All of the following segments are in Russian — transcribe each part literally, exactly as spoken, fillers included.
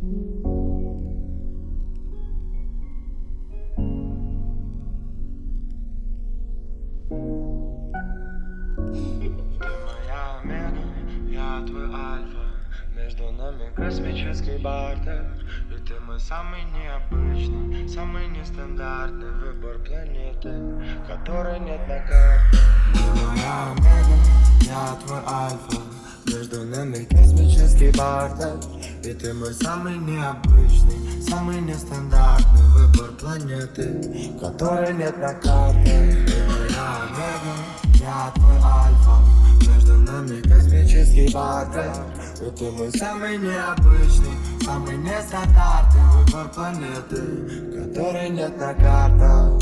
Моя омега, я твой альфа. Между нами космический бартер. И ты мой самый необычный, самый нестандартный выбор планеты, которой нет на карте. Ты моя омега, я твой альфа. Между нами космический бартер. И ты мой самый необычный, самый нестандартный выбор планеты, которой нет на карте. Ты моя омега, я твой альфа. Между нами космический бартер. И ты мой самый необычный, самый нестандартный выбор планеты, которой нет на картах.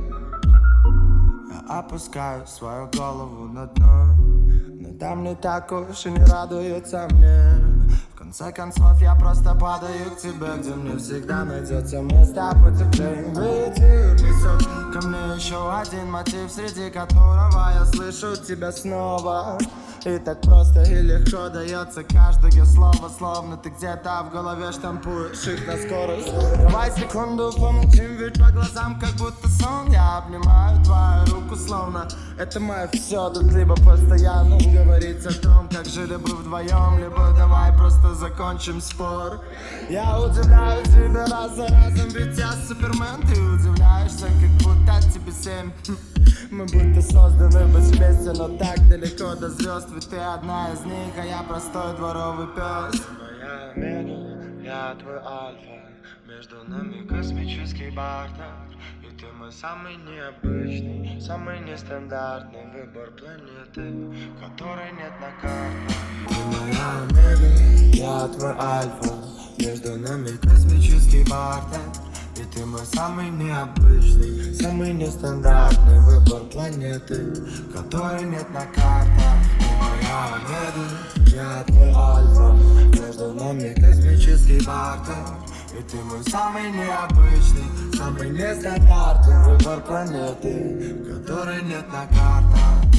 Я опускаю свою голову на дно, но там не так уж и не радуется мне. В конце концов я просто падаю к тебе, где мне всегда найдется место потеплее. Ветер несет ко мне еще один мотив, среди которого я слышу тебя снова. И так просто и легко дается каждое слово, словно ты где-то в голове штампуешь их на скорость. Давай секунду помолчим, ведь по глазам как будто сон. Я обнимаю твою руку, словно это мое все. Тут либо постоянно говорить о том, как жили бы вдвоем, либо давай просто закончим спор. Я удивляю тебя раз за разом, ведь я супермен. Ты удивляешься, как будто тебе семь. Мы будто созданы быть вместе, но так далеко до звезд. Ведь ты одна из них, а я простой дворовый пес. Моя омега, я твой альфа. Между нами космический бартер. И ты мой самый необычный, самый нестандартный выбор планеты, которой нет на карте. Ты моя омега, я твой альфа. Между нами космический бартер. И ты мой самый необычный, самый нестандартный выбор планеты, которой нет на картах. Ты моя омега, я твой альфа. Между нами космический бартер. И ты мой самый необычный, самый нестандартный выбор планеты, которой нет на картах.